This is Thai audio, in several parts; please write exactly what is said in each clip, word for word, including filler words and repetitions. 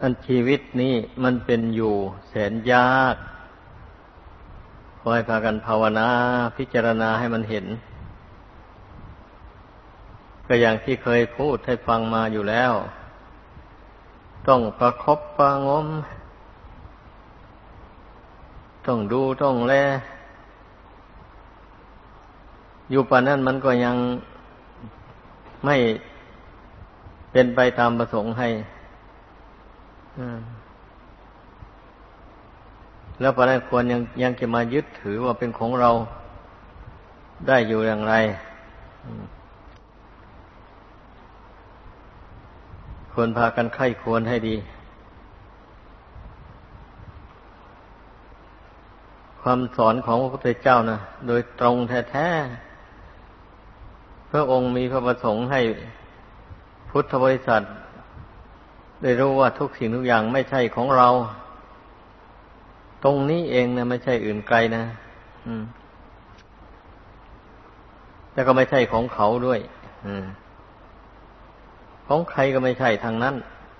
อันชีวิตนี้มันเป็นอยู่แสนยากขอให้พากันภาวนาพิจารณาให้มันเห็นก็อย่างที่เคยพูดให้ฟังมาอยู่แล้วต้องประคบประงมต้องดูต้องแลอยู่ป่านนั้นมันก็ยังไม่เป็นไปตามประสงค์ให้แล้วป่านนั้นควรยังยังจะมายึดถือว่าเป็นของเราได้อยู่อย่างไรควรพากันไข้ควรให้ดีความสอนของพระพุทธเจ้านะโดยตรงแท้ๆพระองค์มีพระประสงค์ให้พุทธบริษัทได้รู้ว่าทุกสิ่งทุกอย่างไม่ใช่ของเราตรงนี้เองนะไม่ใช่อื่นไกลนะอืมแต่ก็ไม่ใช่ของเขาด้วยอืมของใครก็ไม่ใช่ทางนั้น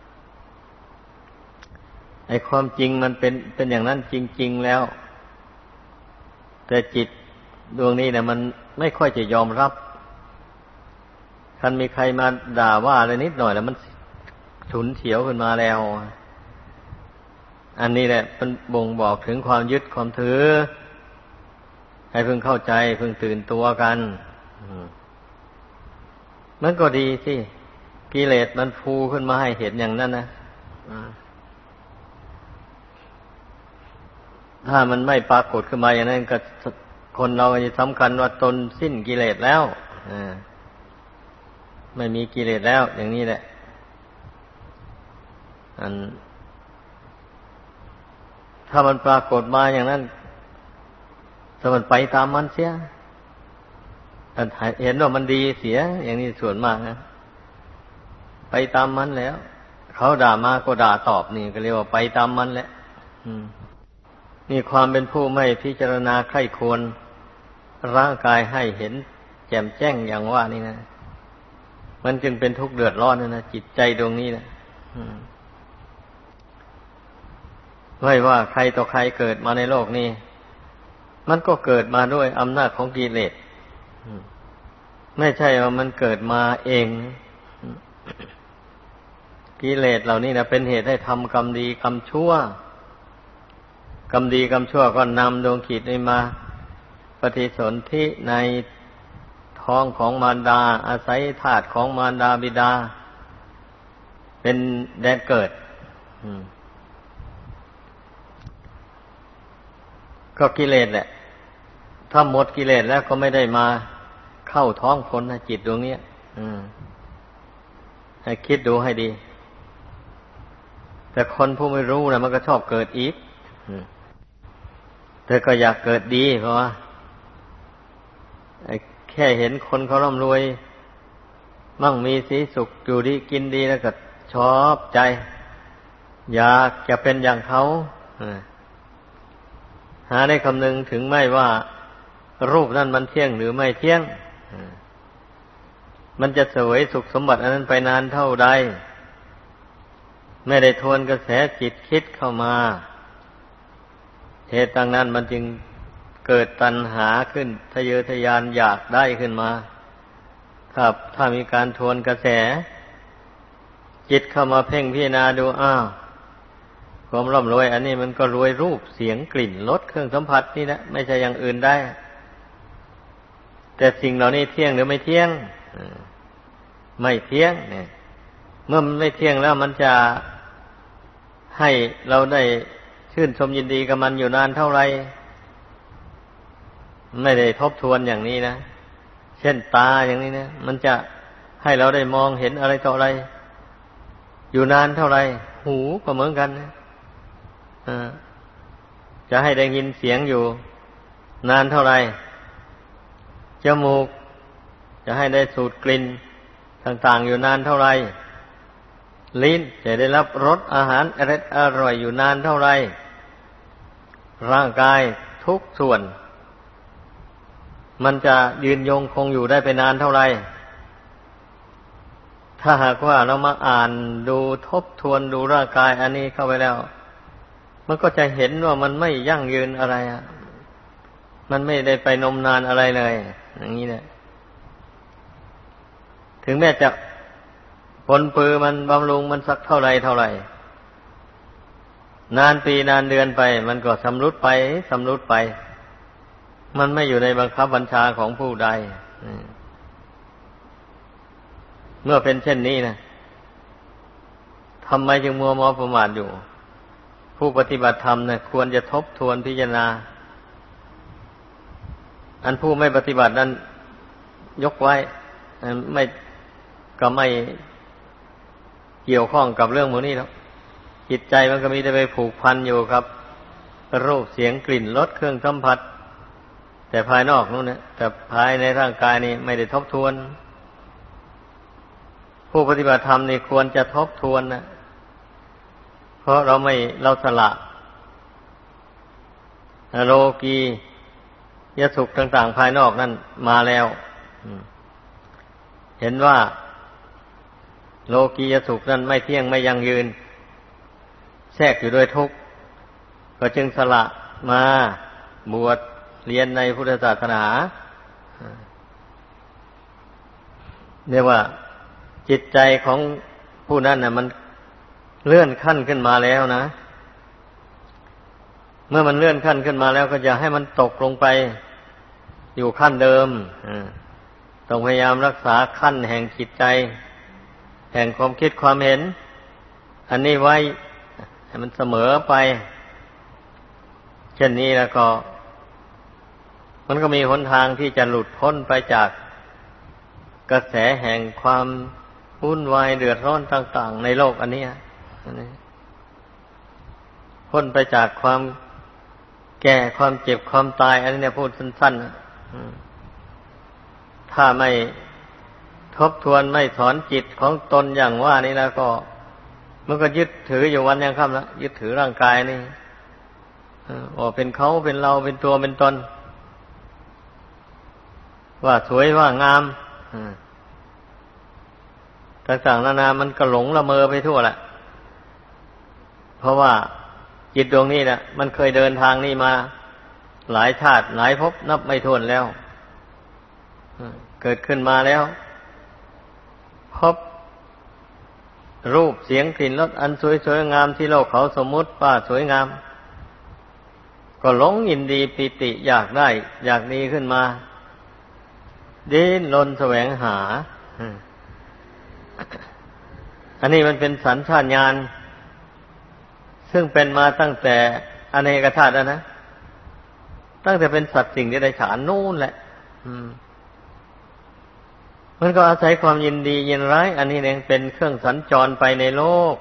ไอ้ความจริงมันเป็นเป็นอย่างนั้นจริงๆแล้วแต่จิตดวงนี้เนี่ยมันไม่ค่อยจะยอมรับคันมีใครมาด่าว่าอะไรนิดหน่อยแล้วมันฉุนเฉียวขึ้นมาแล้วอันนี้แหละเป็นบ่งบอกถึงความยึดความถือให้เพิ่งเข้าใจเพิ่งตื่นตัวกันมันก็ดีสิกิเลสมันฟูขึ้นมาให้เห็นอย่างนั้นนะถ้ามันไม่ปรากฏขึ้นมาอย่างนั้นก็คนเราจะสำคัญว่าตนสิ้นกิเลสแล้วไม่มีกิเลสแล้วอย่างนี้แหละอันถ้ามันปรากฏมาอย่างนั้นถ้ามันไปตามมันเสียเห็นว่ามันดีเสียอย่างนี้ส่วนมากนะไปตามมันแล้วเขาด่ามาก็ด่าตอบนี่ก็เรียกว่าไปตามมันแหละนี่ความเป็นผู้ไม่พิจารณาใคร่ควรร่างกายให้เห็นแจ่มแจ้งอย่างว่านี่นะมันจึงเป็นทุกข์เดือดร้อนนะนะจิตใจดวงนี้นะไม่ว่าใครต่อใครเกิดมาในโลกนี้มันก็เกิดมาด้วยอำนาจของกิเลสไม่ใช่ว่ามันเกิดมาเองกิเลสเหล่านี้นะเป็นเหตุให้ทำกรรมดีกรรมชั่วกรรมดีกรรมชั่วก็นำดวงจิตนี้มาปฏิสนธิในท้องของมารดาอาศัยธาตุของมารดาบิดาเป็นแดนเกิดก็กิเลสแหละถ้าหมดกิเลสแล้วก็ไม่ได้มาเข้าท้องคนนะจิตดวงนี้ให้คิดดูให้ดีแต่คนผู้ไม่รู้นะมันก็ชอบเกิดอีกแต่ก็อยากเกิดดีเพราะว่าแค่เห็นคนเขาร่ำรวยมั่งมีสีสุขอยู่ดีกินดีแล้วก็ชอบใจอยากจะเป็นอย่างเขาหาได้คำนึงถึงไม่ว่ารูปนั้นมันเที่ยงหรือไม่เที่ยงมันจะเสวยสุขสมบัติอันนั้นไปนานเท่าใดไม่ได้ทวนกระแสจิตคิดเข้ามาเหตุดังนั้นมันจึงเกิดตัณหาขึ้นทะเยอทะยานอยากได้ขึ้นมาครับถ้ามีการทวนกระแสจิตเข้ามาเพ่งพิจารณาดูอ้าวความร่ำรวยอันนี้มันก็รวยรูปเสียงกลิ่นรสเครื่องสัมผัสนี่นะไม่ใช่อย่างอื่นได้แต่สิ่งเหล่านี้เที่ยงหรือไม่เที่ยงไม่เที่ยงเนี่ยเมื่อมันไม่เที่ยงแล้วมันจะให้เราได้ชื่นชมยินดีกับมันอยู่นานเท่าไหร่ไม่ได้ทบทวนอย่างนี้นะเช่นตาอย่างนี้นะมันจะให้เราได้มองเห็นอะไรต่ออะไรอยู่นานเท่าไหร่หูก็เหมือนกันนะจะให้ได้ยินเสียงอยู่นานเท่าไหร่จมูกจะให้ได้สูดกลิ่นต่างๆอยู่นานเท่าไหร่ลิ้นจะได้รับรสอาหารอร่อยอร่อยอยู่นานเท่าไหร่ร่างกายทุกส่วนมันจะยืนยงคงอยู่ได้ไปนานเท่าไหร่ถ้าหากว่าเรามาอ่านดูทบทวนดูร่างกายอันนี้เข้าไปแล้วมันก็จะเห็นว่ามันไม่ยั่งยืนอะไรอ่ะมันไม่ได้ไปนมนานอะไรเลยอย่างนี้เนี่ยถึงแม้จะผลปือมันบำรุงมันสักเท่าไรเท่าไรนานปีนานเดือนไปมันก็ชำรุดไปชำรุดไปมันไม่อยู่ในบังคับบัญชาของผู้ใดเมื่อเป็นเช่นนี้นะทำไมจึงมัวเมาประมาทอยู่ผู้ปฏิบัติธรรมเนี่ยควรจะทบทวนพิจารณาอันผู้ไม่ปฏิบัตินั้นยกไว้ไม่ก็ไม่เกี่ยวข้องกับเรื่องพวกนี้แล้วจิตใจมันก็มีแต่ไปผูกพันอยู่ครับรูปเสียงกลิ่นรสเครื่องสัมผัสแต่ภายนอกนู้นเนี่ยแต่ภายในร่างกายนี่ไม่ได้ทบทวนผู้ปฏิบัติธรรมนี่ควรจะทบทวนนะเพราะเราไม่เราสละโลกียสุขต่างๆภายนอกนั่นมาแล้วเห็นว่าโลกียสุขนั้นไม่เที่ยงไม่ยั่งยืนแทรกอยู่ด้วยทุกข์ก็จึงสละมาบวชเรียนในพุทธศาสนาเรียกว่าจิตใจของผู้นั้นน่ะมันเลื่อนขั้นขึ้นมาแล้วนะเมื่อมันเลื่อนขั้นขึ้นมาแล้วก็อย่าให้มันตกลงไปอยู่ขั้นเดิมต้องพยายามรักษาขั้นแห่งจิตใจแห่งความคิดความเห็นอันนี้ไว้ให้มันเสมอไปเช่นนี้แล้วก็มันก็มีหนทางที่จะหลุดพ้นไปจากกระแสแห่งความวุ่นวายเดือดร้อนต่างๆในโลกอันนี้พ้นไปจากความแก่ความเจ็บความตายอันนี้เนี่ยพูดสั้นๆถ้าไม่ทบทวนไม่สอนจิตของตนอย่างว่านี้แล้วก็มันก็ยึดถืออยู่วันยังค่ำแล้วยึดถือร่างกายนี่อ๋อเป็นเขาเป็นเราเป็นตัวเป็นตนว่าสวยว่างามต่างๆนานามันก็หลงละเมอไปทั่วแหละเพราะว่าจิตดวงนี้นะมันเคยเดินทางนี้มาหลายชาติหลายภพนับไม่ถ้วนแล้วเกิดขึ้นมาแล้วพบรูปเสียงกลิ่นรสอันสวยๆงามที่โลกเขาสมมุติว่าสวยงามก็หลงยินดีปิติอยากได้อยากดีขึ้นมาดิ้นรนแสวงหาอันนี้มันเป็นสัญชาตญาณซึ่งเป็นมาตั้งแต่อเนกชาติแล้วนะตั้งแต่เป็นสัตว์สิ่งที่ได้ฉานนู่นแหละมันก็อาศัยความยินดียินร้ายอันนี้เองเป็นเครื่องสัญจรไปในโลก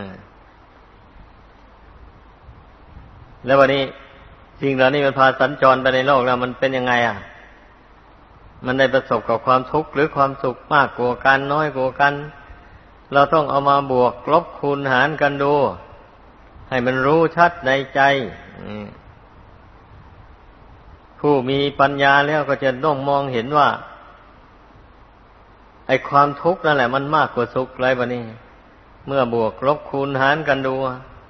แล้ววันนี้สิ่งเหล่านี้มันพาสัญจรไปในโลกแล้วมันเป็นยังไงอ่ะมันได้ประสบกับความทุกข์หรือความสุขมากกว่ากันน้อยกว่ากันเราต้องเอามาบวกลบคูณหารกันดูให้มันรู้ชัดในใจผู้มีปัญญาแล้วก็จะต้องมองเห็นว่าไอ้ความทุกข์นั่นแหละมันมากกว่าสุขเลยบัดนี้เมื่อบวกลบคูณหารกันดู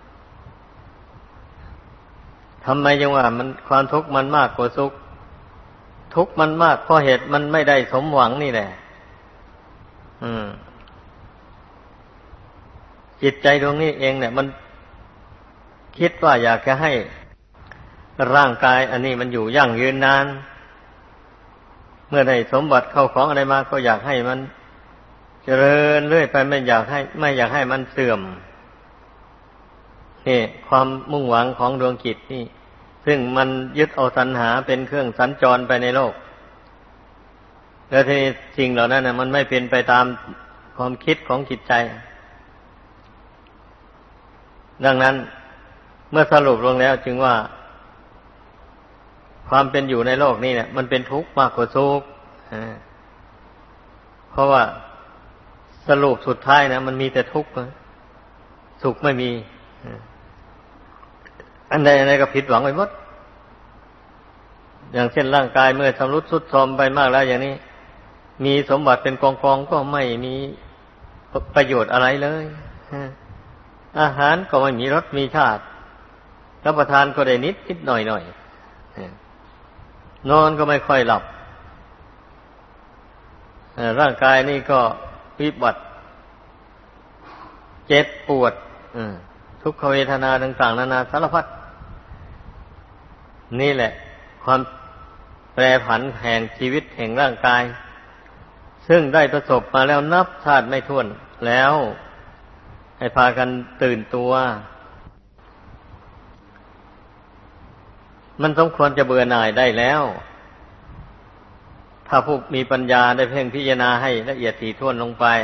ทำไมจังว่ามันความทุกข์มันมากกว่าสุขทุกข์มันมากเพราะเหตุมันไม่ได้สมหวังนี่แหละอืมจิตใจดวงนี้เองเนี่ยมันคิดว่าอยากจะให้ร่างกายอันนี้มันอยู่ยั่งยืนนานเมื่อได้สมบัติเข้าของอะไรมาก็อยากให้มันเจริญเรื่อยไปไม่อยากให้ไม่อยากให้มันเสื่อมนี่ความมุ่งหวังของดวงจิตนี่ซึ่งมันยึดเอาตัณหาเป็นเครื่องสัญจรไปในโลกแล้วทีนี้สิ่งเหล่านั้นน่ะมันไม่เป็นไปตามความคิดของจิตใจดังนั้นเมื่อสรุปลงแล้วจึงว่าความเป็นอยู่ในโลกนี้เนี่ยมันเป็นทุกข์มากกว่าสุขเพราะว่าสรุปสุดท้ายนะมันมีแต่ทุกข์สุขไม่มีอันใดอันใดก็ผิดหวังไปหมดอย่างเช่นร่างกายเมื่อชำรุดทรุดโทรมไปมากแล้วอย่างนี้มีสมบัติเป็นกองๆก็ไม่มีประโยชน์อะไรเลยอาหารก็ไม่มีรสมีชาติรับประทานก็ได้นิดนิดหน่อยหน่อยนอนก็ไม่ค่อยหลับร่างกายนี่ก็วิบัติเจ็บปวดทุกขเวทนาต่างๆนานาสารพัดนี่แหละความแปรผันแห่งชีวิตแห่งร่างกายซึ่งได้ประสบมาแล้วนับชาติไม่ถ้วนแล้วให้พากันตื่นตัวมันสมควรจะเบื่อหน่ายได้แล้วถ้าผู้มีปัญญาได้เพ่งพิจารณาให้ละเอียดถี่ถ้วนลงไป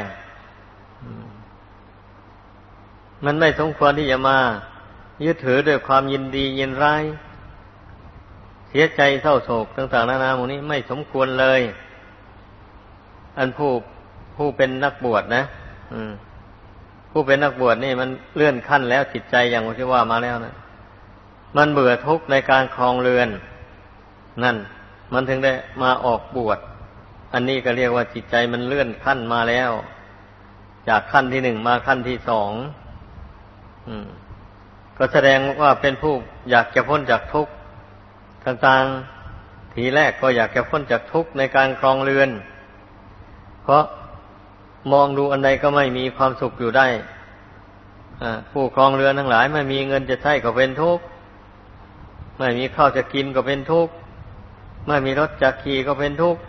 มันไม่สมควรที่จะมายึดถือด้วยความยินดียินร้ายเสียใจเศร้าโศกต่างๆนานาหมู่นี้ไม่สมควรเลยอันผู้ผู้เป็นนักบวชนะอืมผู้เป็นนักบวชนี่มันเลื่อนขั้นแล้วจิตใจอย่างที่ว่ามาแล้วนะมันเบื่อทุกข์ในการครองเรือนนั่นมันถึงได้มาออกบวชอันนี้ก็เรียกว่าจิตใจมันเลื่อนขั้นมาแล้วจากขั้นที่หนึ่งมาขั้นที่สองอืมก็แสดงว่าเป็นผู้อยากจะพ้นจากทุกข์ต่างๆทีแรกก็อยากจะพ้นจากทุกข์ในการครองเรือนเพราะมองดูอันใดก็ไม่มีความสุขอยู่ได้ผู้ครองเรือนทั้งหลายไม่มีเงินจะใช้ก็เป็นทุกข์ไม่มีข้าวจะกินก็เป็นทุกข์ไม่มีรถจะขี่ก็เป็นทุกข์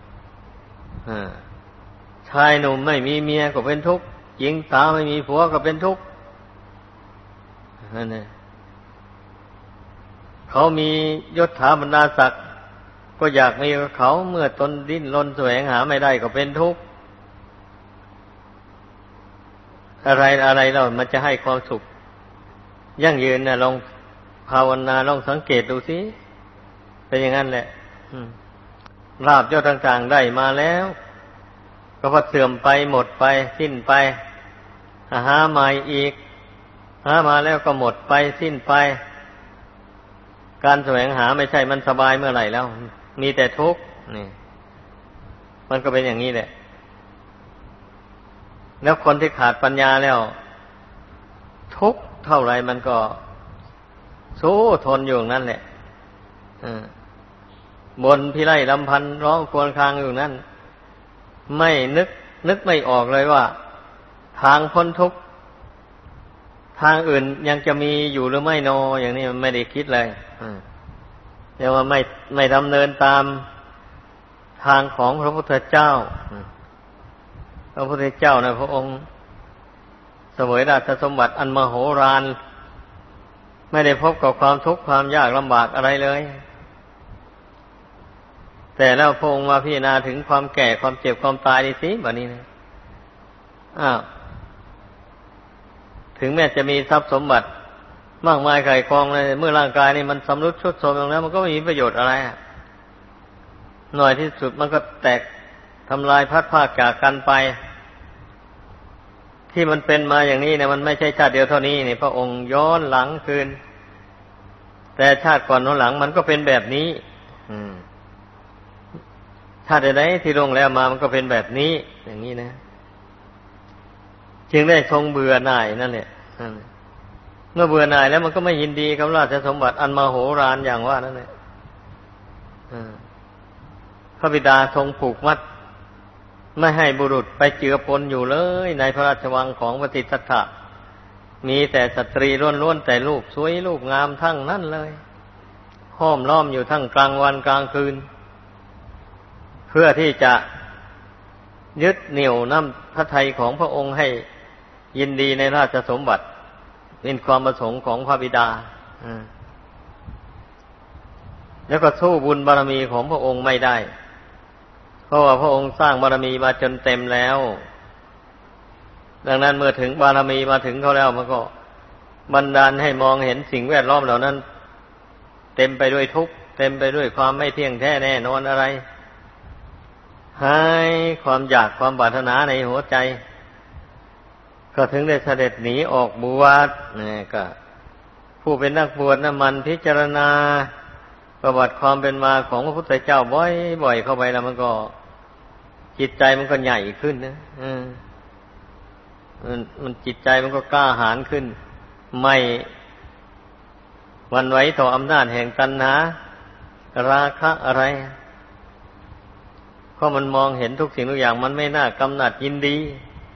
ชายหนุ่มไม่มีเมียก็เป็นทุกข์หญิงสาวไม่มีผัวก็เป็นทุกข์นั่นเองเขามียศถาบรรดาศักดิ์ก็อยากมีกับเขาเมื่อตนดิ้นรนแสวงหาไม่ได้ก็เป็นทุกข์อะไรอะไรแล้วมันจะให้ความสุขยั่งยืนนะลองภาวนาลองสังเกตดูสิเป็นอย่างนั้นแหละลาภยศต่างๆได้มาแล้วก็พอเสื่อมไปหมดไปสิ้นไปหาใหม่อีกหามาแล้วก็หมดไปสิ้นไปการแสวงหาไม่ใช่มันสบายเมื่อไหร่แล้วมีแต่ทุกข์นี่มันก็เป็นอย่างนี้แหละแล้วคนที่ขาดปัญญาแล้วทุกข์เท่าไรมันก็สู้ทนอยู่นั่นแหละบนพิไรลำพันร้องครวญครางอยู่นั่นไม่นึกนึกไม่ออกเลยว่าทางพ้นทุกข์ทางอื่นยังจะมีอยู่หรือไม่นออย่างนี้มันไม่ได้คิดเลยแต่ว่าไม่ไม่ดำเนินตามทางของพระพุทธเจ้าพระพุทธเจ้านะพระองค์เสวยราชสมบัติอันมโหฬารไม่ได้พบกับความทุกข์ความยากลำบากอะไรเลยแต่แล้วพระองค์มาพิจารณาถึงความแก่ความเจ็บความตายนี่สิแบบนี้นะอ้าวถึงแม้จะมีทรัพย์สมบัติมากมายไก่กองเลยเมื่อร่างกายนี่มันสำรุดทรุดโทรมลงแล้วมันก็ไม่มีประโยชน์อะไรหน่อยที่สุดมันก็แตกทำลายพัดพรากจากกันไปที่มันเป็นมาอย่างนี้เนี่ยมันไม่ใช่ชาติเดียวเท่านี้นี่พระองค์ย้อนหลังคืนแต่ชาติก่อนโน้นหลังมันก็เป็นแบบนี้ชาติใดๆที่ลงแล้วมามันก็เป็นแบบนี้อย่างนี้นะจึงได้ทรงเบื่อหน่ายนั่นแหละเมื่อเบื่อหน่ายแล้วมันก็ไม่ยินดีกับราชสมบัติอันมโหฬารอย่างว่านั่นแหละพระบิดาทรงผูกมัดไม่ให้บุรุษไปเจือปนอยู่เลยในพระราชวังของปฏิสัทธะมีแต่สตรีล้วนๆแต่รูปสวยรูปงามทั้งนั้นเลยห้อมล้อมอยู่ทั้งกลางวันกลางคืนเพื่อที่จะยึดเหนี่ยวน้ำพระทัยของพระองค์ให้ยินดีในราชสมบัติเป็นความประสงค์ของพระบิดาแล้วก็สู้บุญบารมีของพระองค์ไม่ได้เพราะว่าพระองค์สร้างบารมีมาจนเต็มแล้วดังนั้นเมื่อถึงบารมีมาถึงเขาแล้วมันก็บันดาลให้มองเห็นสิ่งแวดล้อมเหล่านั้นเต็มไปด้วยทุกข์เต็มไปด้วยความไม่เที่ยงแท้แน่นอนอะไรให้ความอยากความปรารถนาในหัวใจก็ถึงได้เสด็จหนีออกบวชนี่ก็ผู้เป็นนักบวชนะมันพิจารณาประวัติความเป็นมาของพระพุทธเจ้าบ่อยๆเข้าไปแล้วมันก็จิตใจมันก็ใหญ่ขึ้นนะมันมันจิตใจมันก็กล้าหาญขึ้นไม่หวั่นไหวต่ออำนาจแห่งตัณหาราคะอะไรเพราะมันมองเห็นทุกสิ่งทุกอย่างมันไม่น่ากำหนัดยินดี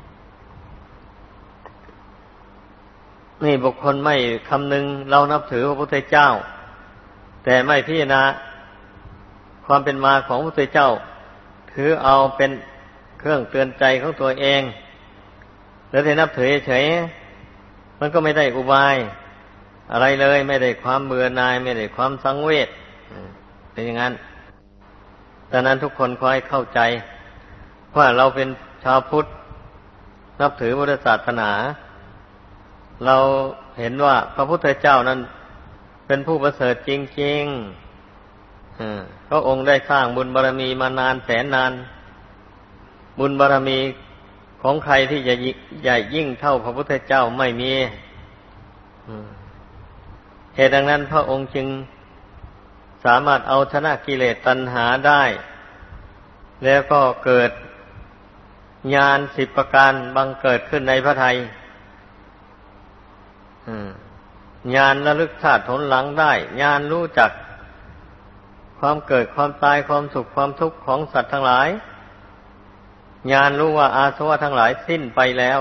นี่บุคคลไม่คำนึงเรานับถือพระพุทธเจ้าแต่ไม่พิจารณาความเป็นมาของพระพุทธเจ้าถือเอาเป็นเครื่องเตือนใจของตัวเองแล้วแต่นับถือเฉยมันก็ไม่ได้อุบายอะไรเลยไม่ได้ความเบื่อหน่ายไม่ได้ความสังเวชเป็นอย่างนั้นดังนั้นทุกคนขอให้เข้าใจว่าเราเป็นชาวพุทธนับถือพุทธศาสนาเราเห็นว่าพระพุทธเจ้านั้นเป็นผู้ประเสริฐจริงๆพระองค์ได้สร้างบุญบารมีมานานแสนนานบุญบารมีของใครที่จะใหญ่ยิ่งเท่าพระพุทธเจ้าไม่มีเหตุดังนั้นพระองค์จึงสามารถเอาชนะกิเลสตัณหาได้แล้วก็เกิดญาณสิบประการบังเกิดขึ้นในพระทัยญาณระลึกชาติผลหลังได้ญาณรู้จักความเกิดความตายความสุขความทุกข์ของสัตว์ทั้งหลายญาณรู้ว่าอาสวะทั้งหลายสิ้นไปแล้ว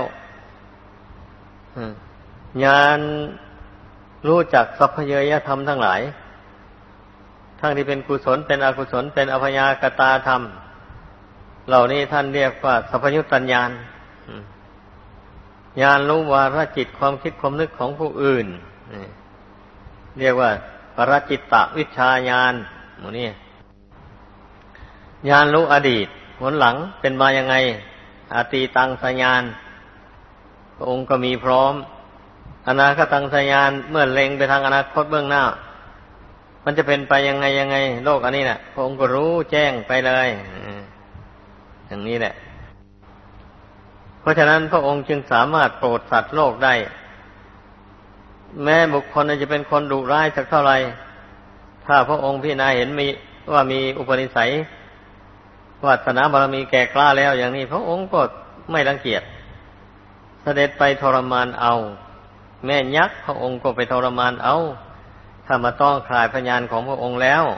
ญาณรู้จักสัพเพเยยธรรมทั้งหลายทั้งที่เป็นกุศลเป็นอกุศลเป็นอัพยากตาธรรมเหล่านี้ท่านเรียกว่าสัพพยุตตัญญาณญาณรู้วาระจิตความคิดความนึกของผู้อื่นเรียกว่าปรจิตตวิชชาญาณหมู่นี้ญาณรู้อดีตผลหลังเป็นมายังไงอตีตังสัญญาณพระองค์ก็มีพร้อมอนาคตังสัญญาณเมื่อเล็งไปทางอนาคตเบื้องหน้ามันจะเป็นไปยังไงยังไงโลกอันนี้น่ะพระองค์ก็รู้แจ้งไปเลยอย่างนี้แหละเพราะฉะนั้นพระองค์จึงสามารถโปรดสัตว์โลกได้แม้บุคคลจะเป็นคนดุร้ายสักเท่าไหร่ถ้าพระองค์พิจารณาเห็นมีว่ามีอุปนิสัยวาสนาบารมีแก่กล้าแล้วอย่างนี้พระองค์ก็ไม่รังเกียจเสด็จไปทรมานเอาแม่ยักษ์พระองค์ก็ไปทรมานเอาถ้ามาต้องคลายพยานของพระองค์แล้ว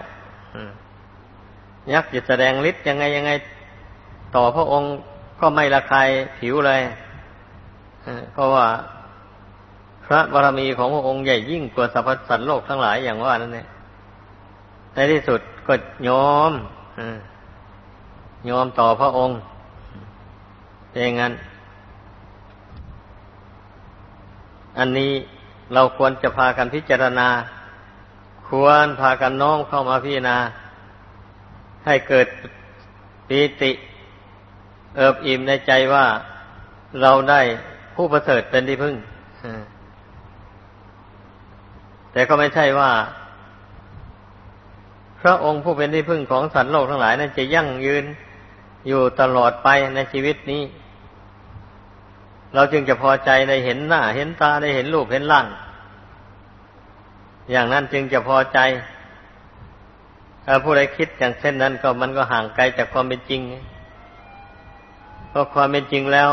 ยักษ์จะแสดงฤทธิ์ยังไงยังไงต่อพระองค์ก็ไม่ละคายผิวเลยเพราะว่าพระบารมีของพระองค์ใหญ่ยิ่งกว่าสรรพสัตว์โลกทั้งหลายอย่างว่านั่นแหละในที่สุดก็ยอมยอมต่อพระองค์เป็นอย่างนั้นอันนี้เราควรจะพากันพิจารณาควรพากันน้อมเข้ามาพิจารณาให้เกิดปีติเอิบอิ่มในใจว่าเราได้ผู้ประเสริฐเป็นที่พึ่งแต่ก็ไม่ใช่ว่าพระองค์ผู้เป็นที่พึ่งของสัตว์โลกทั้งหลายนั้นจะยั่งยืนอยู่ตลอดไปในชีวิตนี้เราจึงจะพอใจได้เห็นหน้าเห็นตาได้เห็นรูปเห็นร่างอย่างนั้นจึงจะพอใจถ้าผู้ใดคิดอย่างเช่นนั้นก็มันก็ห่างไกลจากความเป็นจริงเพราะความเป็นจริงแล้ว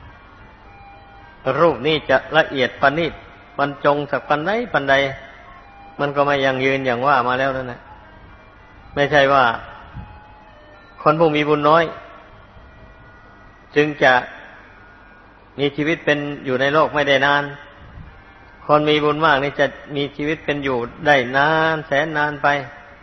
รูปนี้จะละเอียดประณีตบรรจงสักปันใดปันใดมันก็ไม่ยั่งยืนอย่างว่ามาแล้วนั่นแหละไม่ใช่ว่าคนผู้มีบุญน้อยจึงจะมีชีวิตเป็นอยู่ในโลกไม่ได้นานคนมีบุญมากนี่จะมีชีวิตเป็นอยู่ได้นานแสนนานไป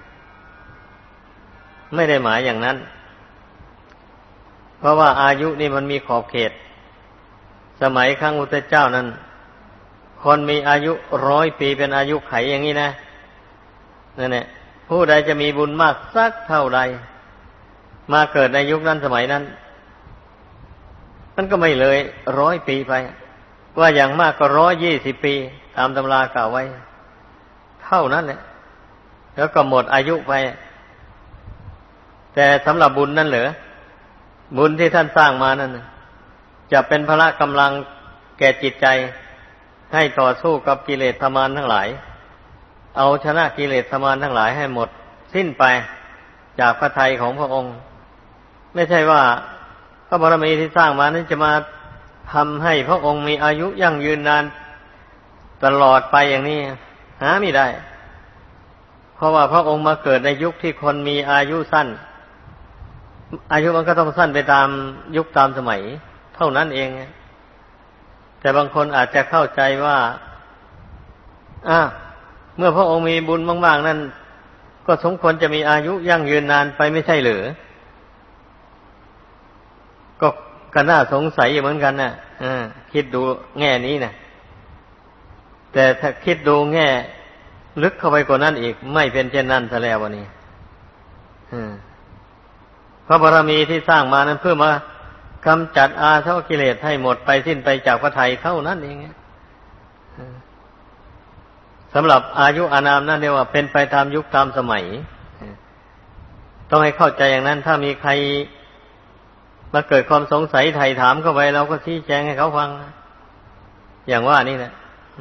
ไม่ได้หมายอย่างนั้นเพราะว่าอายุนี่มันมีขอบเขตสมัยครั้งพุทธเจ้านั้นคนมีอายุร้อยปีเป็นอายุไขอย่างนี้นะนั่นแหละผู้ใดจะมีบุญมากสักเท่าใดมาเกิดในยุคนั้นสมัยนั้นมันก็ไม่เลยร้อยปีไปว่าอย่างมากก็ร้อยยี่สิบปีตามตำรากล่าวไว้เท่านั้นแหละแล้วก็หมดอายุไปแต่สำหรับบุญนั่นเหรอบุญที่ท่านสร้างมานั้นจะเป็นพละกำลังแก่จิตใจให้ต่อสู้กับกิเลสมารทั้งหลายเอาชนะกิเลสมารทั้งหลายให้หมดสิ้นไปจากพระทัยของพระองค์ไม่ใช่ว่าพระบารมีที่สร้างมานั้นจะมาทำให้พระองค์มีอายุยั่งยืนนานตลอดไปอย่างนี้หาไม่ได้เพราะว่าพระองค์มาเกิดในยุคที่คนมีอายุสั้นอายุมันก็ต้องสั้นไปตามยุคตามสมัยเท่านั้นเองแต่บางคนอาจจะเข้าใจว่าอ่าเมื่อพระองค์มีบุญมากๆนั่นก็สมควรจะมีอายุยั่งยืนนานไปไม่ใช่หรือก็ก็น่าสงสัยอยู่เหมือนกันน่ะอ่าคิดดูแง่นี้นะแต่ถ้าคิดดูแง่ลึกเข้าไปกว่านั้นอีกไม่เป็นเช่นนั้นซะแล้ววันนี้พระบารมีที่สร้างมานั้นเพื่อมากำจัดอาสวะกิเลสให้หมดไปสิ้นไปจากพระทัยเท่านั้นเองสำหรับอายุอานามนั่นเรียกว่าเป็นไปตามยุคตามสมัยต้องให้เข้าใจอย่างนั้นถ้ามีใครมาเกิดความสงสัยไถ่ถามเข้าไปเราก็ชี้แจงให้เขาฟังอย่างว่านี่แหละ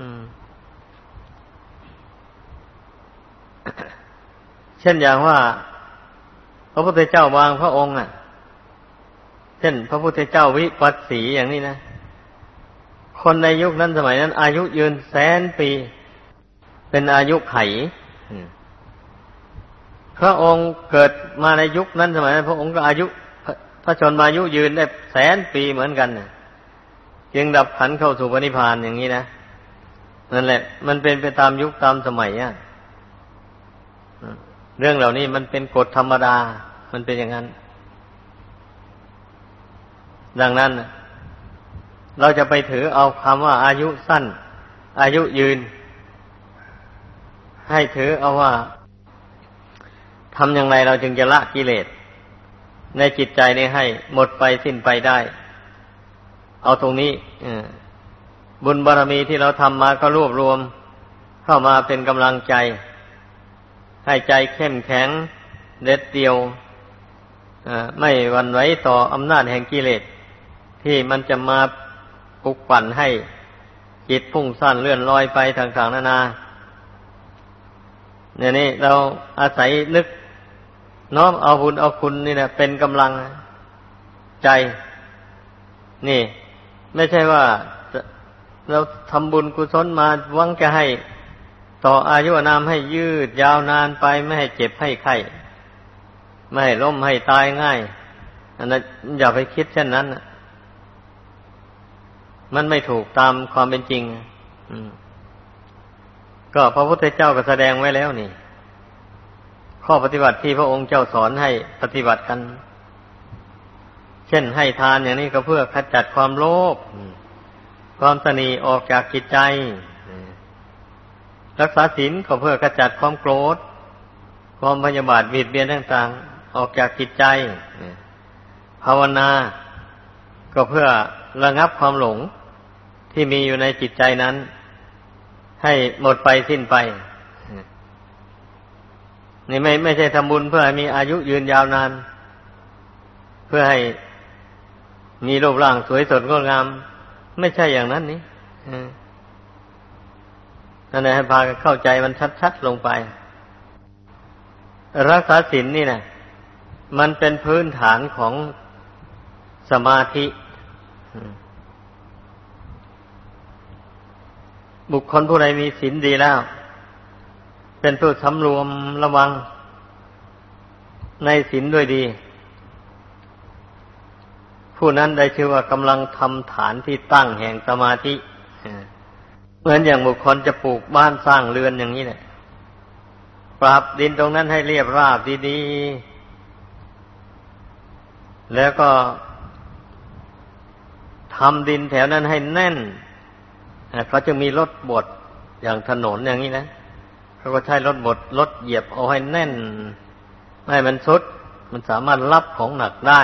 เช่นอย่างว่าพระพุทธเจ้าบางพระองค์อ่ะเช่นพระพุทธเจ้าวิปัสสีอย่างนี้นะคนในยุคนั้นสมัยนั้นอายุยืนแสนปีเป็นอายุไขพระองค์เกิดมาในยุคนั้นสมัยนั้นพระองค์ก็อายุพระชนมายุยืนได้แสนปีเหมือนกันน่ะจึงดับขันธ์เข้าสู่พระนิพพานอย่างนี้นะนั่นแหละมันเป็นไปตามยุคตามสมัยอ่ะเรื่องเหล่านี้มันเป็นกฎธรรมดามันเป็นอย่างนั้นดังนั้นเราจะไปถือเอาคำว่าอายุสั้นอายุยืนให้ถือเอาว่าทำอย่างไรเราจึงจะละกิเลสในจิตใจนี้ให้หมดไปสิ้นไปได้เอาตรงนี้บุญบารมีที่เราทำมาก็รวบรวมเข้ามาเป็นกำลังใจให้ใจเข้มแข็งเด็ดเดี่ยวไม่หวั่นไหวต่ออำนาจแห่งกิเลสที่มันจะมาปลุกปั่นให้จิตพุ่งซ่านเลื่อนลอยไปต่างๆนานาเนี่ยนี่เราอาศัยนึกน้อมเอาบุญเอาคุณนี่นะเป็นกำลังใจนี่ไม่ใช่ว่าเราทำบุญกุศลมาหวังจะให้ต่ออายุอานามให้ยืดยาวนานไปไม่ให้เจ็บให้ไข้ไม่ให้ล้มให้ตายง่ายอันนั้นอย่าไปคิดเช่นนั้นมันไม่ถูกตามความเป็นจริงก็พระพุทธเจ้าก็แสดงไว้แล้วนี่ข้อปฏิบัติที่พระองค์เจ้าสอนให้ปฏิบัติกันเช่นให้ทานอย่างนี้ก็เพื่อขจัดความโลภความตณีออกจากจิตใจรักษาศีลก็เพื่อขจัดความโกรธความพยาบาทเบียดเบียนต่างๆออกจากจิตใจภาวนาก็เพื่อระงับความหลงที่มีอยู่ในจิตใจนั้นให้หมดไปสิ้นไปนี่ไม่ไม่ใช่ทำบุญเพื่อให้มีอายุยืนยาวนานเพื่อให้มีรูปร่างสวยสดงดงามไม่ใช่อย่างนั้นนี่นั่นแหละให้พากันเข้าใจมันชัดๆลงไปรักษาศีลนี่นะมันเป็นพื้นฐานของสมาธิบุคคลผู้ใดมีศีลดีแล้วเป็นผู้สำรวมระวังในศีลด้วยดีผู้นั้นได้ชื่อว่ากำลังทำฐานที่ตั้งแห่งสมาธิเหมือนอย่างบุคคลจะปลูกบ้านสร้างเรือนอย่างนี้แหละปรับดินตรงนั้นให้เรียบราบดีๆแล้วก็ทำดินแถวนั้นให้แน่นเขาจะมีรถบดอย่างถนนอย่างนี้นะเขาก็ใช้รถบดรถเหยียบเอาให้แน่นไม่ให้มันซุดมันสามารถรับของหนักได้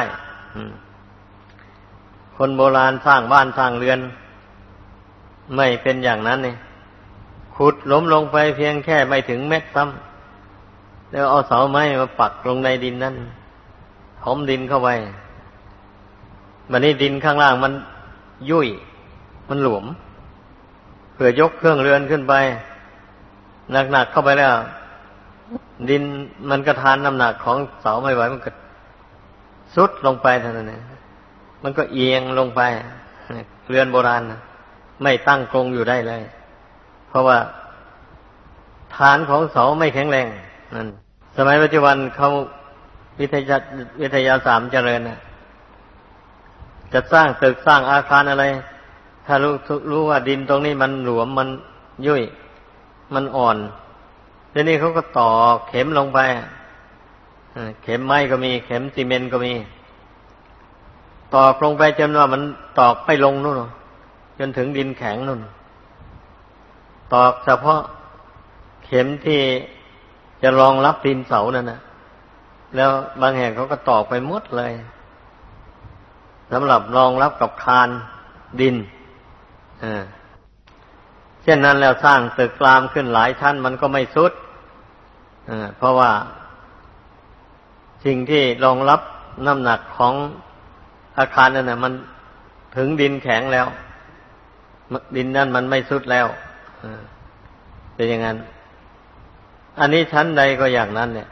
คนโบราณสร้างบ้านสร้างเรือนไม่เป็นอย่างนั้นนี่ขุดล้มลงไปเพียงแค่ไม่ถึงเม็ดซ้ำแล้วเอาเสาไม้มาปักลงในดินนั้นถมดินเข้าไปบัดนี้ดินข้างล่างมันยุ่ยมันหลวมเพื่อยกเครื่องเรือนขึ้นไปหนักๆเข้าไปแล้วดินมันกระทานน้ำหนักของเสาไม่ไหวมันก็ทรุดลงไปเท่านั้นเองมันก็เอียงลงไปเรือนโบราณนะไม่ตั้งกรงอยู่ได้เลย เพราะว่าฐานของเสาไม่แข็งแรงนั่นสมัยปัจจุบันเขาวิทยาวิทยาศาสตร์เจริญนะจะสร้างตึกสร้างอาคารอะไรถ้ารู้รู้ว่าดินตรงนี้มันหลวมมันยุ่ยมันอ่อนทีนี้เขาก็ต่อเข็มลงไปเข็มไม้ก็มีเข็มซีเมนต์ก็มีตอกลงไปจนว่ามันตอกไปลงนู่นจนถึงดินแข็งนู่นตอกเฉพาะเข็มที่จะรองรับดินเสานั่นนะแล้วบางแห่งเขาก็ตอกไปหมดเลยสำหรับรองรับกับคานดินอ่าเช่นนั้นแล้วสร้างตึกรามขึ้นหลายชั้นมันก็ไม่ทรุดอ่าเพราะว่าสิ่งที่รองรับน้ำหนักของอาคารนั่นน่ะมันถึงดินแข็งแล้วดินนั่นมันไม่ทรุดแล้วอ่าเป็นอย่างนั้นอันนี้ชั้นใดก็อย่างนั้นเนี่ย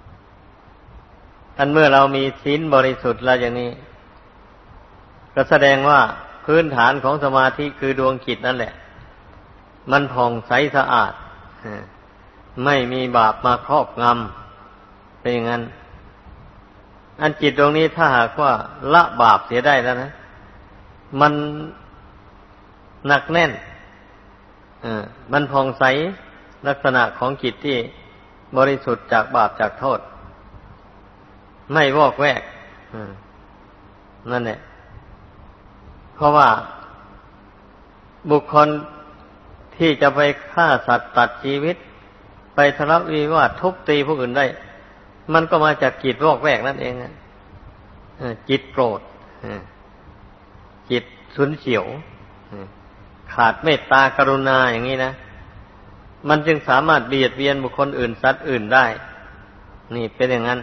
อันเมื่อเรามีศีลบริสุทธิ์แล้วอย่างนี้ก็แสดงว่าพื้นฐานของสมาธิคือดวงจิตนั่นแหละมันผ่องใสสะอาดไม่มีบาปมาครอบงำเป็นอย่างนั้นอันจิตตรงนี้ถ้าหากว่าละบาปเสียได้แล้วนะมันหนักแน่นมันผ่องใสลักษณะของจิตที่บริสุทธิ์จากบาปจากโทษไม่วอกแวกนั่นแหละเพราะว่าบุคคลที่จะไปฆ่าสัตว์ตัดชีวิตไปทะเลาะวิวาททุบตีผู้อื่นได้มันก็มาจากจิตวอกแวกนั่นเองจิตโกรธจิตฉุนเฉียวขาดเมตตากรุณาอย่างนี้นะมันจึงสามารถเบียดเบียนบุคคลอื่นสัตว์อื่นได้นี่เป็นอย่างนั้น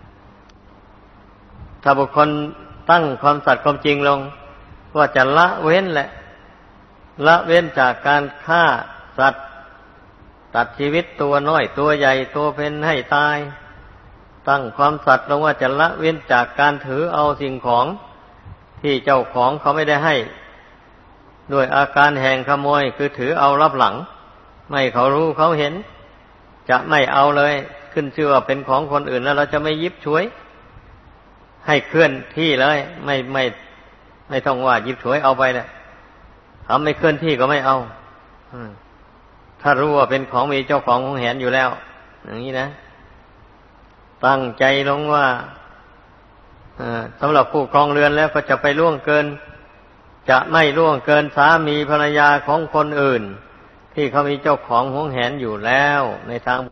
ถ้าบุคคลตั้งความสัตย์ความจริงลงว่าจะละเว้นแหละละเว้นจากการฆ่าสัตว์ตัดชีวิตตัวน้อยตัวใหญ่ตัวเพ็ญให้ตายตั้งความสัตย์ลงว่าจะละเว้นจากการถือเอาสิ่งของที่เจ้าของเขาไม่ได้ให้ด้วยอาการแห่งขโมยคือถือเอารับหลังไม่เขารู้เขาเห็นจะไม่เอาเลยขึ้นชื่อว่าเป็นของคนอื่นแล้วเราจะไม่ยิบฉวยให้เคลื่อนที่เลยไม่ไม่ไม่ต้องว่ายิบฉวยเอาไปแหละทำไม่เคลื่อนที่ก็ไม่เอาถ้ารู้ว่าเป็นของมีเจ้าของของแหนอยู่แล้วอย่างนี้นะตั้งใจลงว่าสำหรับผู้ครองเรือนแล้วก็จะไปล่วงเกินจะไม่ล่วงเกินสามีภรรยาของคนอื่นที่เขามีเจ้าของหวงแหนอยู่แล้วในทาง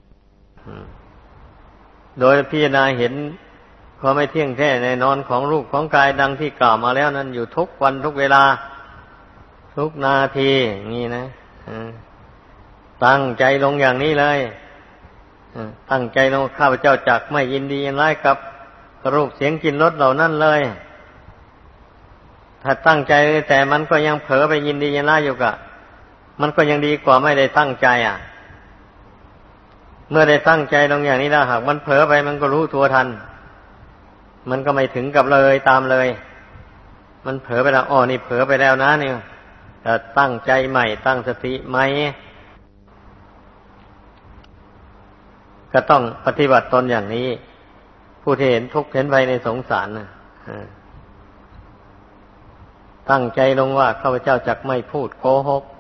โดยพิจารณาเห็นความไม่เที่ยงแท้แน่นอนของรูปของกายดังที่กล่าวมาแล้วนั้นอยู่ทุกวันทุกเวลาทุกนาทีนี่นะตั้งใจลงอย่างนี้เลยตั้งใจลงข้าพเจ้าจักไม่ยินดียินร้ายกับรูปเสียงกลิ่นรสเหล่านั้นเลยถ้าตั้งใจแต่มันก็ยังเผลอไปยินดียินร้ายอยู่กะมันก็ยังดีกว่าไม่ได้ตั้งใจอ่ะเมื่อได้ตั้งใจลงอย่างนี้แล้วหากมันเผลอไปมันก็รู้ตัวทันมันก็ไม่ถึงกับเลยตามเลยมันเผลอไปแล้วอ๋อนี่เผลอไปแล้วนะนี่แต่ตั้งใจใหม่ตั้งสติใหม่ก็ต้องปฏิบัติตนอย่างนี้ผู้ที่เห็นทุกข์เห็นภัยในสงสารนะตั้งใจลงว่าข้าพเจ้าจักไม่พูดโกหก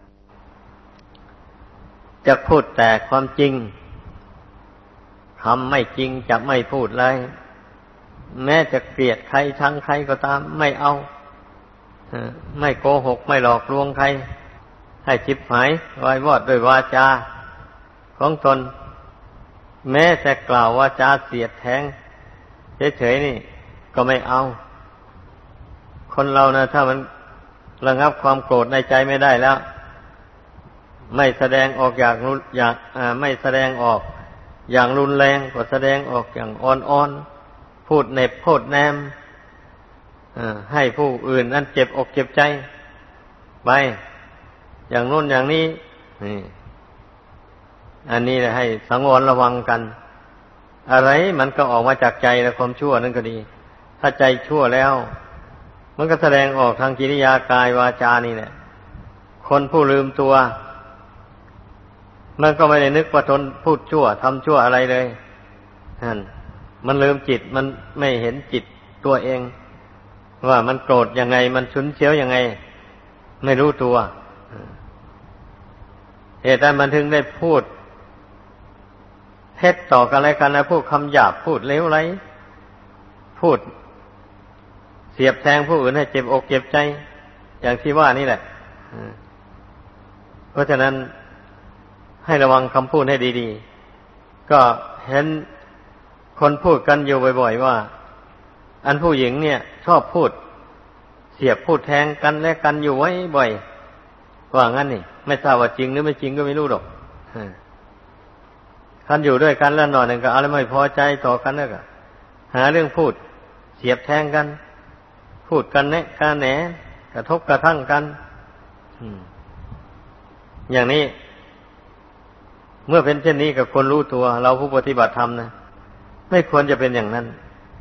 จะพูดแต่ความจริงทำไม่จริงจะไม่พูดเลยแม้จะเกลียดใครชังใครก็ตามไม่เอาไม่โกหกไม่หลอกลวงใครให้ชิบหายวายวอดด้วยวาจาของตนแม้แต่กล่าววาจาเสียดแทงเฉยๆนี่ก็ไม่เอาคนเรานะถ้ามันระงับความโกรธในใจไม่ได้แล้วไม่แสดงออกอย่างอย่างไม่แสดงออกอย่างรุนแรงก็แสดงออกอย่างอ่อนๆพูดเหน็บพูดแนมให้ผู้อื่นนั้นเจ็บอกเจ็บใจไปอย่างนู้นอย่างนี้นี่อันนี้แหละให้สังวรระวังกันอะไรมันก็ออกมาจากใจแล้วความชั่วนั่นก็ดีถ้าใจชั่วแล้วมันก็แสดงออกทางกิริยากายวาจานี่แหละคนผู้ลืมตัวมันก็ไม่ได้นึกว่าตนพูดชั่วทำชั่วอะไรเลยนั่นมันลืมจิตมันไม่เห็นจิตตัวเองว่ามันโกรธยังไงมันฉุนเฉียวยังไงไม่รู้ตัวเหตุใดมันถึงได้พูดเท็จต่อกันอะไรกันนะพูดคำหยาบพูดเลวไหลพูดเสียบแทงผู้อื่นให้เจ็บอกเจ็บใจอย่างที่ว่านี่แหละเพราะฉะนั้นให้ระวังคำพูดให้ดีๆก็เห็นคนพูดกันอยู่บ่อยๆว่าอันผู้หญิงเนี่ยชอบพูดเสียบพูดแทงกันและกันอยู่ไว้บ่อยว่างั้นนี่ไม่ทราบว่าจริงหรือไม่จริงก็ไม่รู้หรอกคันอยู่ด้วยกันแล้วหน่อยหนึ่งก็อะไรไม่พอใจต่อกันแล้วก็หาเรื่องพูดเสียบแทงกันพูดกันแนะกันแหนกระทบกระทั่งกันอย่างนี้เมื่อเป็นเช่นนี้กับคนรู้ตัวเราผู้ปฏิบัติธรรมนะไม่ควรจะเป็นอย่างนั้น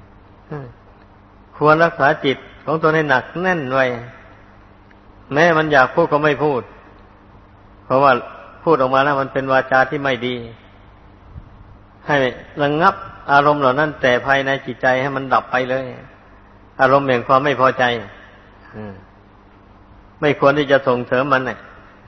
ควรรักษาจิตของตนให้หนักแน่นไว้แม้มันอยากพูดก็ไม่พูดเพราะว่าพูดออกมาแล้วมันเป็นวาจาที่ไม่ดีให้ระงับอารมณ์เหล่านั้นแต่ภายในจิตใจให้มันดับไปเลยอารมณ์แห่งความไม่พอใจไม่ควรที่จะส่งเสริมมันเนี่ย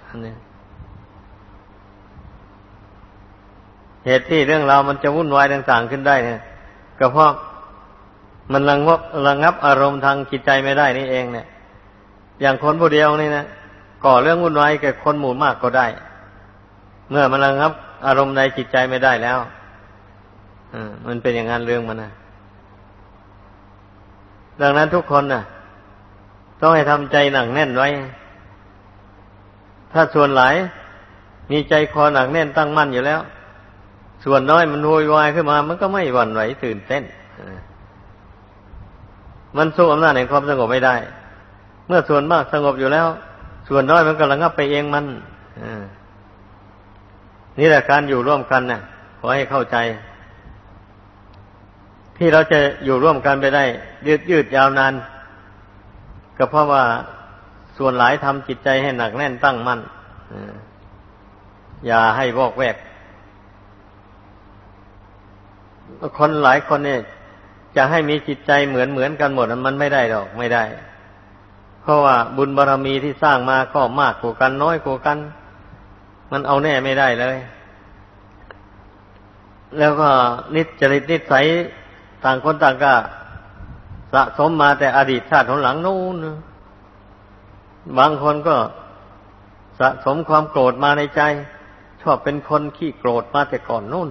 เหตุที่เรื่องราวมันจะวุ่นวายต่างๆขึ้นได้เนี่ยก็เพราะมันระงับระงับอารมณ์ทางจิตใจไม่ได้นี่เองเนี่ยอย่างคนผู้เดียวนี่นะก่อเรื่องวุ่นวายแก่คนหมู่มากก็ได้เมื่อมันระงับอารมณ์ในจิตใจไม่ได้แล้วอ่ามันเป็นอย่างนั้นเรื่องมันนะดังนั้นทุกคนน่ะต้องให้ทำใจหนักแน่นไว้ถ้าส่วนหลายมีใจคอหนักแน่นตั้งมั่นอยู่แล้วส่วนน้อยมันโวยวายขึ้นมามันก็ไม่หวั่นไหวตื่นเต้นมันสู้อำนาจแห่งความสงบไม่ได้เมื่อส่วนมากสงบอยู่แล้วส่วนน้อยมันก็ระงับไปเองมันนี่แหละการอยู่ร่วมกันน่ะขอให้เข้าใจที่เราจะอยู่ร่วมกันไปได้ยืดยืดยาวนานก็เพราะว่าส่วนหลายทำจิตใจให้หนักแน่นตั้งมั่นอย่าให้วอกแวกคนหลายคนเนี่ยจะให้มีจิตใจเหมือนเหมือนกันหมดมันไม่ได้หรอกไม่ได้เพราะว่าบุญบารมีที่สร้างมาก็มากกว่ากันน้อยกว่ากันมันเอาแน่ไม่ได้เลยแล้วก็นิจจริตนิสัยต่างคนต่างก็สะสมมาแต่อดีตชาติหลังนู้นบางคนก็สะสมความโกรธมาในใจชอบเป็นคนขี้โกรธมาแต่ก่อนนู้น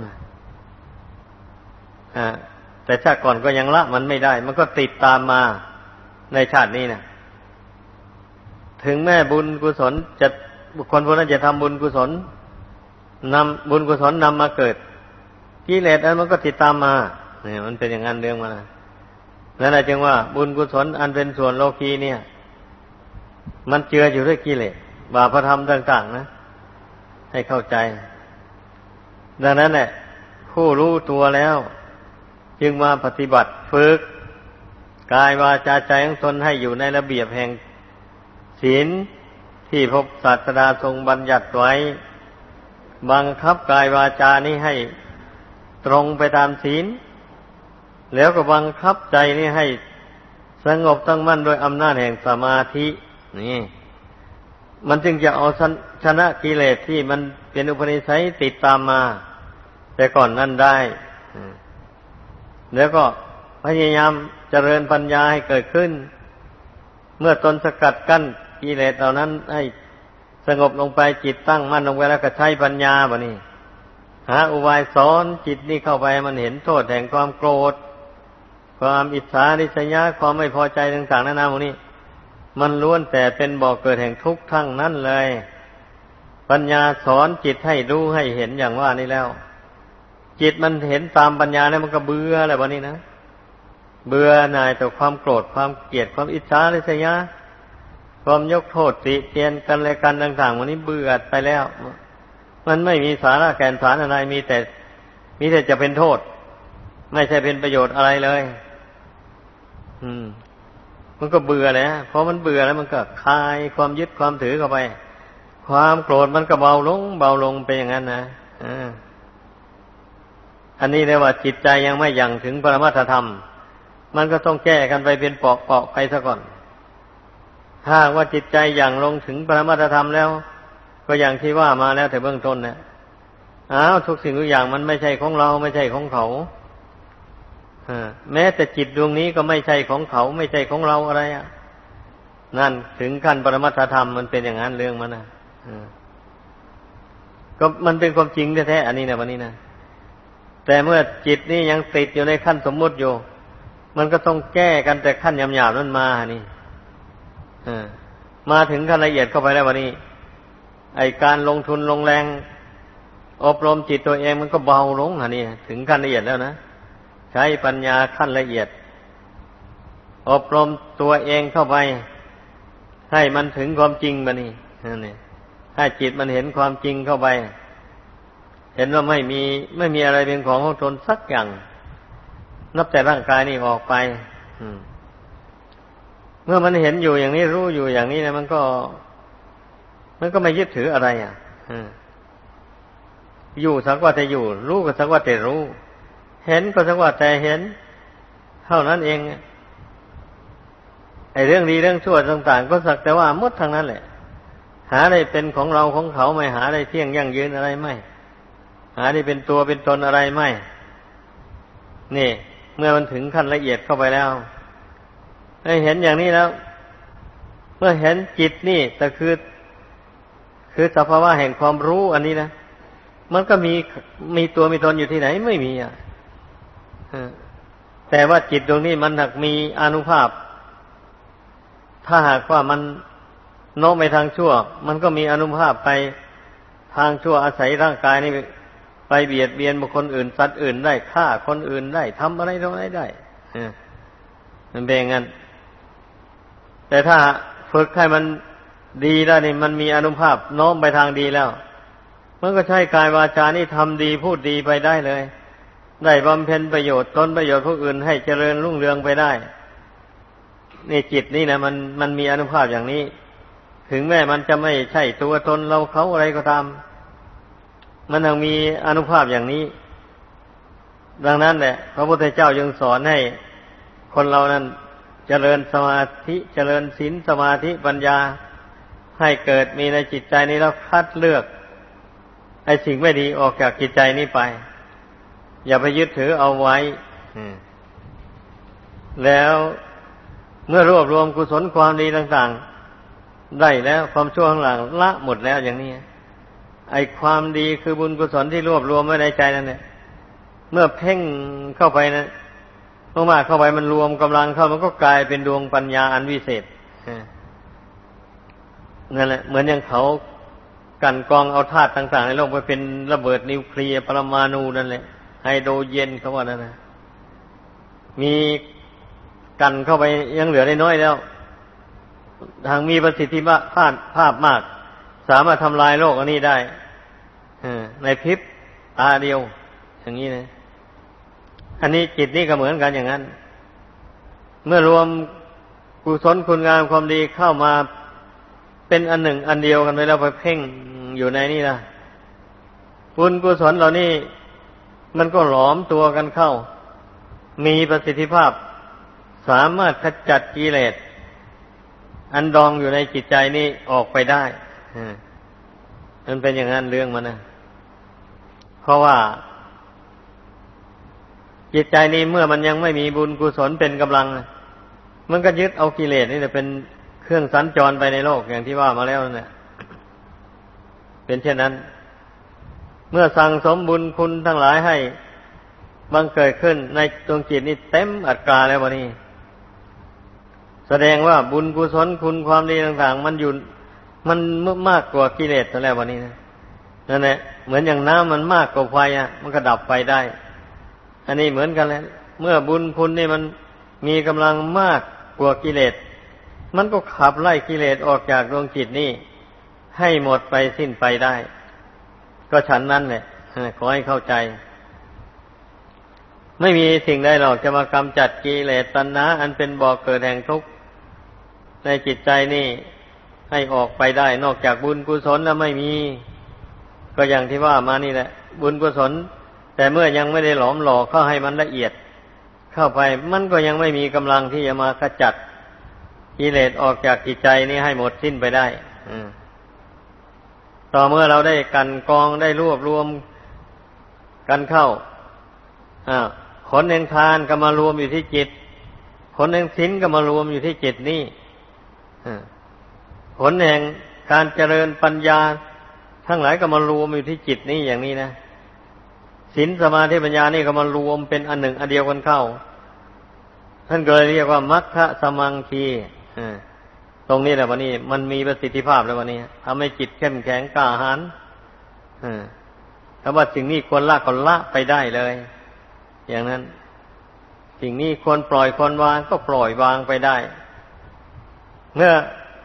อ่าแต่ชาติก่อนก็ยังละมันไม่ได้มันก็ติดตามมาในชาตินี้นะถึงแม่บุญกุศลจะบุคคลผู้นั้นจะทำบุญกุศลนำบุญกุศลนำมาเกิดกิเลสอันมันก็ติดตามมาเนี่ยมันเป็นอย่างนั้นเรื่องมานั่นแหละจึงว่าบุญกุศลอันเป็นส่วนโลกีเนี่ยมันเจืออยู่ด้วยกิเลสบาปธรรมต่างๆนะให้เข้าใจดังนั้นแหละผู้รู้ตัวแล้วจึงมาปฏิบัติฝึกกายวาจาใจของตนให้อยู่ในระเบียบแห่งศีลที่พระศาสดาทรงบัญญัติไว้บังคับกายวาจานี้ให้ตรงไปตามศีลแล้วก็บังคับใจนี้ให้สงบตั้งมั่นโดยอำนาจแห่งสมาธินี่มันจึงจะเอาชนะกิเลสที่มันเป็นอุปนิสัยติดตามมาแต่ก่อนนั้นได้แล้วก็พยายามเจริญปัญญาให้เกิดขึ้นเมื่อตนสกัดกั้นกิเลสเหล่านั้นให้สงบลงไปจิตตั้งมั่นลงไปแล้วก็ใช้ปัญญาบ่นี่หาอุบายสอนจิตนี่เข้าไปมันเห็นโทษแห่งความโกรธความอิจฉาริษยาความไม่พอใจต่างๆนานาพวกนี้มันล้วนแต่เป็นบ่อกเกิดแห่งทุกข์ทั้งนั้นเลยปัญญาสอนจิตให้รู้ให้เห็นอย่างว่านี่แล้วจิตมันเห็นตามปัญญาแล้วมันก็เบื่อแล้ววันนี้นะเบื่อหน่ายต่อความโกรธความเกลียดความอิจฉาริษยาความยกโทษติเตียนกันและกันต่างๆวันนี้เบื่อไปแล้วมันไม่มีสาระแก่นสารอะไรมีแต่มีแต่จะเป็นโทษไม่ใช่เป็นประโยชน์อะไรเลยอืมมันก็เบื่อแหละพอมันเบื่อแล้วมันก็คลายความยึดความถือเข้าไปความโกรธมันก็เบาลงเบาลงเป็นอย่างนั้นนะอ่าอันนี้เรียกว่าจิตใจยังไม่ยังถึงปรมัตถธรรมมันก็ต้องแก้กันไปเป็นเปาะๆไปซะก่อนถ้าว่าจิตใจยังลงถึงปรมัตถธรรมแล้วก็อย่างที่ว่ามาแล้วแต่เบื้องต้นนะอ้าวทุกสิ่งทุกอย่างมันไม่ใช่ของเราไม่ใช่ของเขาแม้แต่จิตดวงนี้ก็ไม่ใช่ของเขาไม่ใช่ของเราอะไรอ่ะนั่นถึงขั้นปรมัตถธรรมมันเป็นอย่างนั้นเรื่องมันนะก็มันเป็นความจริงแท้ๆอันนี้นะวันนี้นะแต่เมื่อจิตนี่ยังติดอยู่ในขั้นสมมุติอยู่มันก็ต้องแก้กันแต่ขั้นหยาบๆนั่นมานี่มาถึงขั้นละเอียดเข้าไปแล้ววันนี้ไอการลงทุนลงแรงอบรมจิตตัวเองมันก็เบาลงอันนี้ถึงขั้นละเอียดแล้วนะใช้ปัญญาขั้นละเอียดอบรมตัวเองเข้าไปให้มันถึงความจริงมานี่นี่ให้จิตมันเห็นความจริงเข้าไปเห็นว่าไม่มีไม่มีอะไรเป็นของของตนสักอย่างนับแต่ร่างกายนี่ออกไปเมื่อมันเห็นอยู่อย่างนี้รู้อยู่อย่างนี้นะมันก็มันก็ไม่ยึดถืออะไรอ่ะอยู่สักว่าแต่อยู่รู้ก็สักว่าแต่รู้เห็นก็สักว่าแต่เห็นเท่านั้นเองไอ้เรื่องดีเรื่องชั่วต่างๆก็สักแต่ว่าหมดทางนั้นแหละหาได้เป็นของเราของเขาไม่หาได้เที่ยงยั่งยืนอะไรไม่หาได้เป็นตัวเป็นตนอะไรไม่นี่เมื่อมันถึงขั้นละเอียดเข้าไปแล้วได้เห็นอย่างนี้แล้วเมื่อเห็นจิตนี่แต่คือคือสภาวะแห่งความรู้อันนี้นะมันก็มีมีตัวมีตนอยู่ที่ไหนไม่มีอ่ะแต่ว่าจิตตรงนี้มันหากมีอานุภาพถ้าหากว่ามันโน้มไปทางชั่วมันก็มีอานุภาพไปทางชั่วอาศัยร่างกายนี่ไปเบียดเบียนบุคคลอื่นสัตว์อื่นได้ฆ่าคนอื่นได้ทำอะไรต่ออะไรได้มันเป็นอย่างนั้นแต่ถ้าฝึกให้มันดีแล้วนี่มันมีอานุภาพโน้มไปทางดีแล้วมันก็ใช้กายวาจานี่ทำดีพูดดีไปได้เลยได้บำเพ็ญประโยชน์ตนประโยชน์ผู้อื่นให้เจริญรุ่งเรืองไปได้นี่จิตนี่นะมันมันมีอานุภาพอย่างนี้ถึงแม้มันจะไม่ใช่ตัวตนเราเขาอะไรก็ตามมันยังมีอานุภาพอย่างนี้ดังนั้นแหละพระพุทธเจ้ายังสอนให้คนเรานั้นเจริญสมาธิเจริญศีลสมาธิปัญญาให้เกิดมีในจิตใจนี้แล้วคัดเลือกไอ้สิ่งไม่ดีออกจากจิตใจนี้ไปอย่าไปยึดถือเอาไว้แล้วเมื่อรวบรวมกุศลความดีต่างๆได้แล้วความชั่วข้างหลังละหมดแล้วอย่างนี้ไอ้ความดีคือบุญกุศลที่รวบรวมไว้ในใจนั่นแหละเมื่อเพ่งเข้าไปนะมากๆเข้าไปมันรวมกำลังเข้ามันก็กลายเป็นดวงปัญญาอันวิเศษนั่นแหละเหมือนอย่างเขากันกองเอาธาตุต่างๆในโลกไปเป็นระเบิดนิวเคลียร์ปรมาณูนั่นแหละไฮโดรเจนเขาว่านั่นนะมีกันเข้าไปยังเหลือได้น้อยแล้วทางมีประสิทธิภาพภาพมากสามารถทำลายโลกอันนี้ได้ในพริบตาเดียวอย่างนี้นะอันนี้จิตนี่ก็เหมือนกันอย่างนั้นเมื่อรวมกุศลคุณงามความดีเข้ามาเป็นอันหนึ่งอันเดียวกันไปแล้วไปเพ่งอยู่ในนี่นะบุญกุศลเหล่านี้มันก็หลอมตัวกันเข้ามีประสิทธิภาพสามารถขจัดกิเลสอันดองอยู่ในจิตใจนี้ออกไปได้มันเป็นอย่างนั้นเรื่องมันนะเพราะว่าจิตใจนี้เมื่อมันยังไม่มีบุญกุศลเป็นกำลังมันก็ยึดเอากิเลสนี่เป็นเครื่องสัญจรไปในโลกอย่างที่ว่ามาแล้วเนี่ยเป็นเช่นนั้นเมื่อสั่งสมบุญคุณทั้งหลายให้บังเกิดขึ้นในดวงจิตนี่เต็มอัตราแล้ววันนี้แสดงว่าบุญกุศลคุณความดีต่างๆมันอยู่มันมากกว่ากิเลสแล้ววันนี้นะนั่นแหละเหมือนอย่างน้ำมันมากกว่าไฟอ่ะมันก็ดับไฟได้อันนี้เหมือนกันแล้วเมื่อบุญคุณนี่มันมีกำลังมากกว่ากิเลสมันก็ขับไล่กิเลสออกจากดวงจิตนี่ให้หมดไปสิ้นไปได้ก็ฉันนั้นแหละขอให้เข้าใจไม่มีสิ่งใดหรอกจะมากำจัดกิเลสตัณหาอันเป็นบ่อเกิดแห่งทุกข์ในจิตใจนี่ให้ออกไปได้นอกจากบุญกุศลแล้วไม่มีก็อย่างที่ว่ามานี่แหละบุญกุศลแต่เมื่อยังไม่ได้หลอมหลอเข้าให้มันละเอียดเข้าไปมันก็ยังไม่มีกำลังที่จะมาขจัดกิเลสออกจากจิตใจนี้ให้หมดสิ้นไปได้ต่อเมื่อเราได้กันกองได้รวบรวมกันเข้าผลแห่งทานก็มารวมอยู่ที่จิตผลแห่งศีลก็มารวมอยู่ที่จิตนี่ผลแห่งการเจริญปัญญาทั้งหลายก็มารวมอยู่ที่จิตนี่อย่างนี้นะศีลสมาธิปัญญานี่ก็มารวมเป็นอันหนึ่งอันเดียวกันเข้าท่านก็เลยเรียกว่ามัคคะสมังคีตรงนี้แหละวันนี้มันมีประสิทธิภาพแล้ววันนี้ทำให้จิตเข้มแข็งกล้าหาญถ้าว่าสิ่งนี้ควรละก็ละไปได้เลยอย่างนั้นสิ่งนี้ควรปล่อยควรวางก็ปล่อยวางไปได้เมื่อ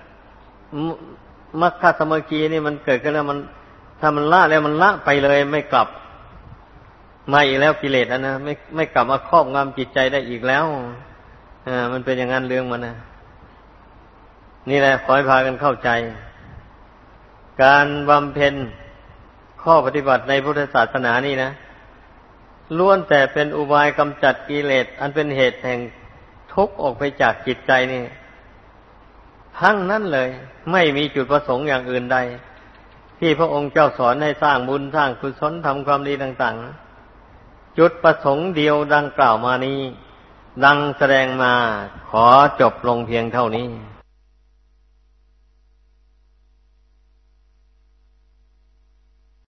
มัคคะสมังคีนี่มันเกิดขึ้นแล้วมันถ้ามันละแล้วมันละไปเลยไม่กลับมาอีกแล้วกิเลสอันนะไม่ไม่กลับมาครอบงำจิตใจได้อีกแล้วอ่ามันเป็นอย่างนั้นเรื่องมันนะนี่แหละขอให้พากันเข้าใจการบำเพ็ญข้อปฏิบัติในพุทธศาสนานี่นะล้วนแต่เป็นอุบายกำจัดกิเลสอันเป็นเหตุแห่งทุกข์ออกไปจากจิตใจนี่ทั้งนั้นเลยไม่มีจุดประสงค์อย่างอื่นใดที่พระองค์เจ้าสอนให้สร้างบุญสร้างกุศลทำความดีต่างๆจุดประสงค์เดียวดังกล่าวมานี้ดังแสดงมาขอจบลงเพียงเท่านี้